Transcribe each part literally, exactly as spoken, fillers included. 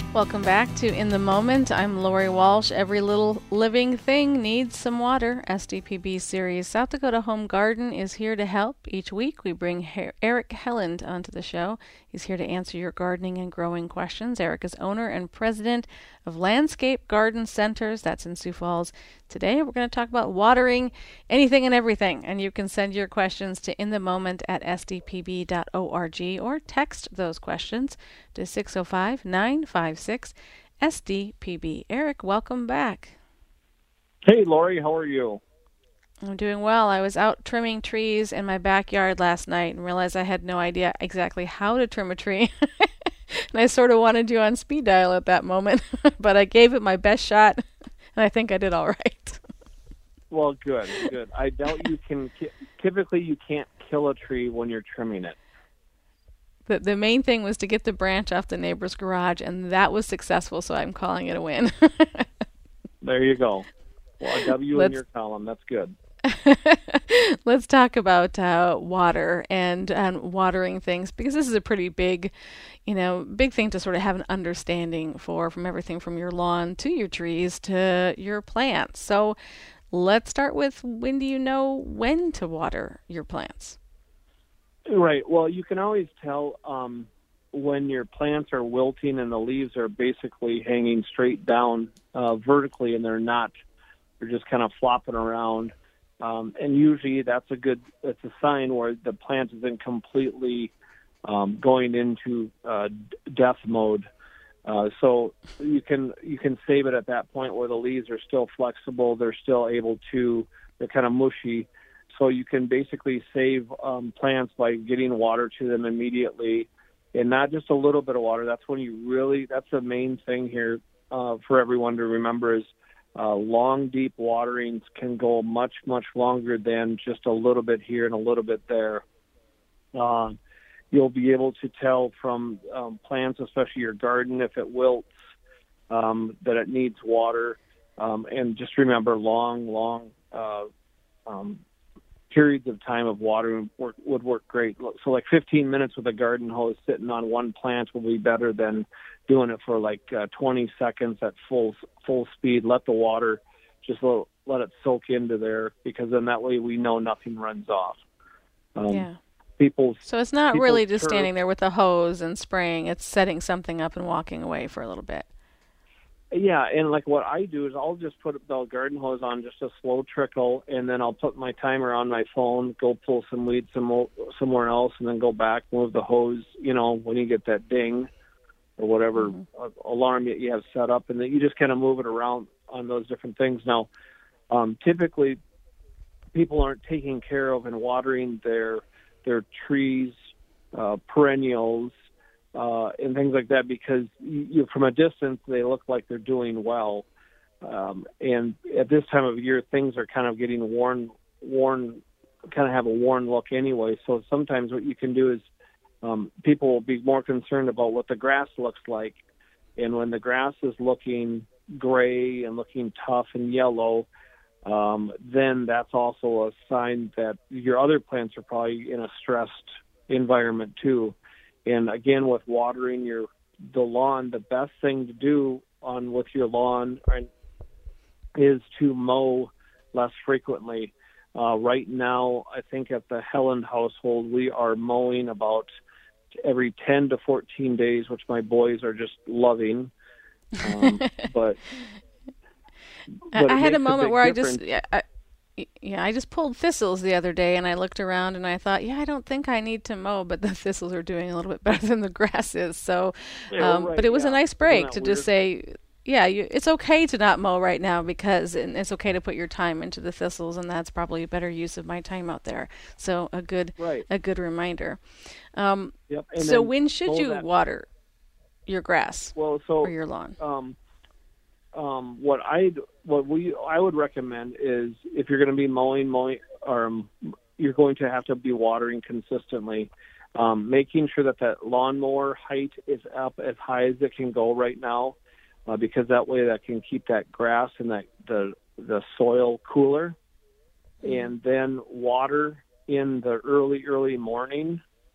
Welcome back to In the Moment. I'm Lori Walsh. Every little living thing needs some water. S D P B series South Dakota Home Garden is here to help. Each week we bring Her- Eric Helland onto the show. He's here to answer your gardening and growing questions. Eric is owner and president of Landscape Garden Centers. That's in Sioux Falls. Today we're going to talk about watering anything and everything. And you can send your questions to inthemoment at s d p b dot org or text those questions to six oh five, nine five six, S D P B. Eric, welcome back. Hey, Lori, how are you? I'm doing well. I was out trimming trees in my backyard last night and realized I had no idea exactly how to trim a tree. And I sort of wanted you on speed dial at that moment, but I gave it my best shot, and I think I did all right. Well, good, good. I doubt you can, typically you can't kill a tree when you're trimming it. The, the main thing was to get the branch off the neighbor's garage, and that was successful, so I'm calling it a win. There you go. Well, a W Let's, in your column. That's good. Let's talk about uh, water and, and watering things, because this is a pretty big, you know, big thing to sort of have an understanding for, from everything from your lawn to your trees to your plants. So let's start with, when do you know when to water your plants? Right. Well, you can always tell um, when your plants are wilting and the leaves are basically hanging straight down uh, vertically, and they're not, they're just kind of flopping around. Um, and usually that's a good, that's a sign where the plant isn't completely um, going into uh, death mode. Uh, so you can you can save it at that point where the leaves are still flexible, they're still able to, they're kind of mushy. So you can basically save um, plants by getting water to them immediately, and not just a little bit of water. That's when you really, that's the main thing here uh, for everyone to remember is uh, long, deep waterings can go much, much longer than just a little bit here and a little bit there. Uh, you'll be able to tell from um, plants, especially your garden, if it wilts, um, that it needs water. Um, and just remember, long, long uh, um, periods of time of watering work, would work great. So like fifteen minutes with a garden hose sitting on one plant will be better than doing it for like uh, twenty seconds at full full speed. Let the water just let, let it soak into there, because then that way we know nothing runs off. Um, yeah. People's, so it's not people's really just turf, standing there with a hose and spraying. It's setting something up and walking away for a little bit. Yeah, and like what I do is I'll just put the garden hose on just a slow trickle, and then I'll put my timer on my phone, go pull some weeds some, somewhere else, and then go back, move the hose, you know, when you get that ding or whatever mm-hmm. alarm that you have set up, and then you just kind of move it around on those different things. Now, um, typically people aren't taking care of and watering their their trees, uh, perennials, Uh, and things like that, because you, you, from a distance they look like they're doing well, um, and at this time of year things are kind of getting worn, worn, kind of have a worn look anyway. So sometimes what you can do is um, people will be more concerned about what the grass looks like, and when the grass is looking gray and looking tough and yellow, um, then that's also a sign that your other plants are probably in a stressed environment too. And again, with watering your the lawn, the best thing to do on with your lawn is to mow less frequently. Uh, right now, I think at the Helland household, we are mowing about every ten to fourteen days, which my boys are just loving. Um, but, but I had a moment a where difference. I just... Yeah, I, Yeah, I just pulled thistles the other day, and I looked around and I thought, yeah, I don't think I need to mow, but the thistles are doing a little bit better than the grass is. So, Yeah, well, um, right, but it was yeah. a nice break to weird? just say, yeah, you, it's okay to not mow right now, because and it's okay to put your time into the thistles, and that's probably a better use of my time out there. So a good, right. a good reminder. Um, yep. And so when should you that. water your grass well, so, or your lawn? Um, um, what I what we I would recommend is, if you're going to be mowing, mowing, or um, you're going to have to be watering consistently, um, making sure that that lawnmower height is up as high as it can go right now, uh, because that way that can keep that grass and that the the soil cooler, and then water in the early early morning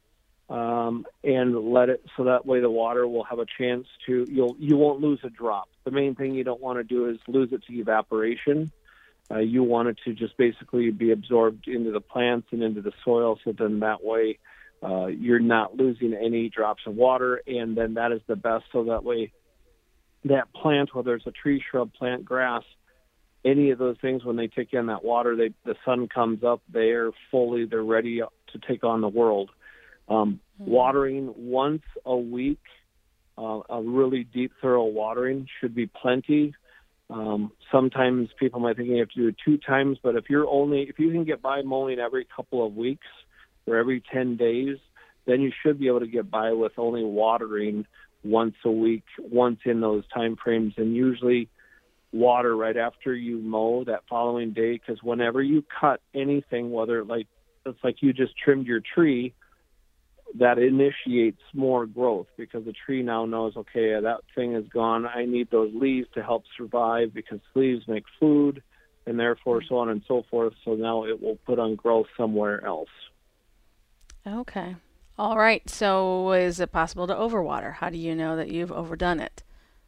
um, and let it so that way the water will have a chance to you'll you won't lose a drop. The main thing you don't want to do is lose it to evaporation. Uh, you want it to just basically be absorbed into the plants and into the soil, so then that way uh, you're not losing any drops of water, and then that is the best. So that way that plant, whether it's a tree, shrub, plant, grass, any of those things, when they take in that water, they, the sun comes up, they're fully, they're ready to take on the world. Um, mm-hmm. Watering once a week, uh, a really deep, thorough watering should be plenty. Um, sometimes people might think you have to do it two times, but if you're only, if you can get by mowing every couple of weeks or every ten days, then you should be able to get by with only watering once a week, once in those time frames, and usually water right after you mow that following day, because whenever you cut anything, whether like it's like you just trimmed your tree, that initiates more growth because the tree now knows, okay, that thing is gone. I need those leaves to help survive because leaves make food, and therefore so on and so forth. So now it will put on growth somewhere else. Okay. All right. So is it possible to overwater? How do you know that you've overdone it?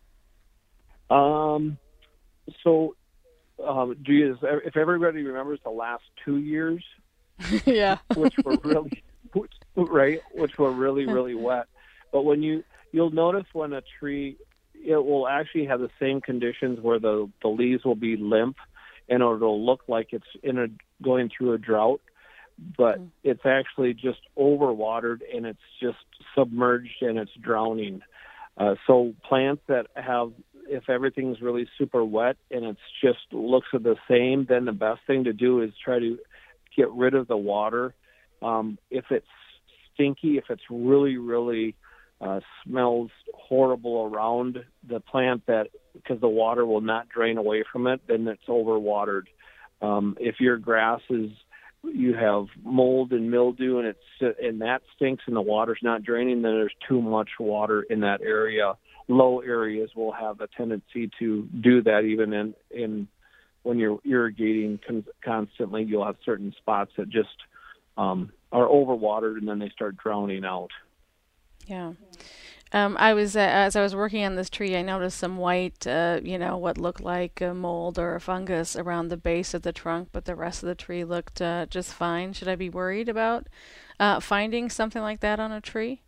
Um. So, um, do you, if everybody remembers the last two years, yeah, which were really, which, right, which were really, really wet. But when you, you'll notice when a tree, it will actually have the same conditions where the, the leaves will be limp, and it'll look like it's in a going through a drought, but mm. it's actually just overwatered and it's just submerged and it's drowning. Uh, so plants that have, if everything's really super wet and it's just looks the same, then the best thing to do is try to get rid of the water. Um, if it's stinky, if it's really, really uh, smells horrible around the plant, that because the water will not drain away from it, then it's overwatered. Um, if your grass is, you have mold and mildew and it's and that stinks and the water's not draining, then there's too much water in that area. Low areas will have a tendency to do that. Even in, in when you're irrigating con- constantly, you'll have certain spots that just um, are overwatered and then they start drowning out. Yeah. Um, I was uh, as I was working on this tree, I noticed some white, uh, you know, what looked like a mold or a fungus around the base of the trunk, but the rest of the tree looked uh, just fine. Should I be worried about uh, finding something like that on a tree?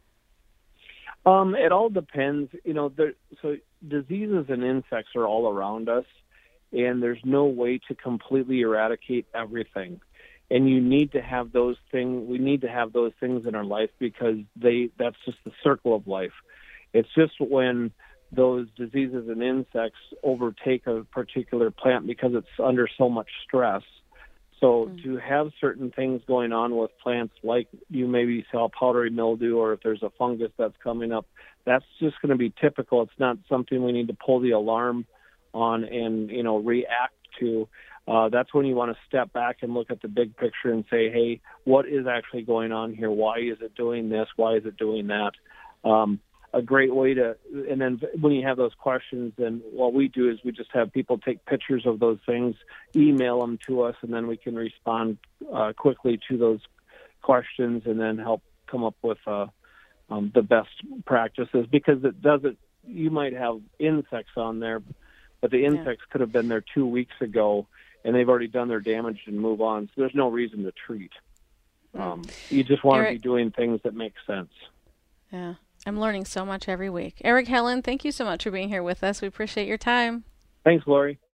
Um, it all depends. You know, there, so diseases and insects are all around us, and there's no way to completely eradicate everything. And you need to have those things, we need to have those things in our life because they that's just the circle of life. It's just when those diseases and insects overtake a particular plant because it's under so much stress. So mm-hmm. to have certain things going on with plants, like you maybe saw powdery mildew, or if there's a fungus that's coming up, that's just going to be typical. It's not something we need to pull the alarm on and, you know, react to. Uh, that's when you want to step back and look at the big picture and say, hey, what is actually going on here? Why is it doing this? Why is it doing that? Um, a great way to, and then when you have those questions, then what we do is we just have people take pictures of those things, email them to us, and then we can respond uh, quickly to those questions and then help come up with uh, um, the best practices, because it doesn't, you might have insects on there, but the insects yeah. could have been there two weeks ago and they've already done their damage and move on. So there's no reason to treat. Um, you just want Eric, to be doing things that make sense. Yeah. I'm learning so much every week. Eric Helen, thank you so much for being here with us. We appreciate your time. Thanks, Lori.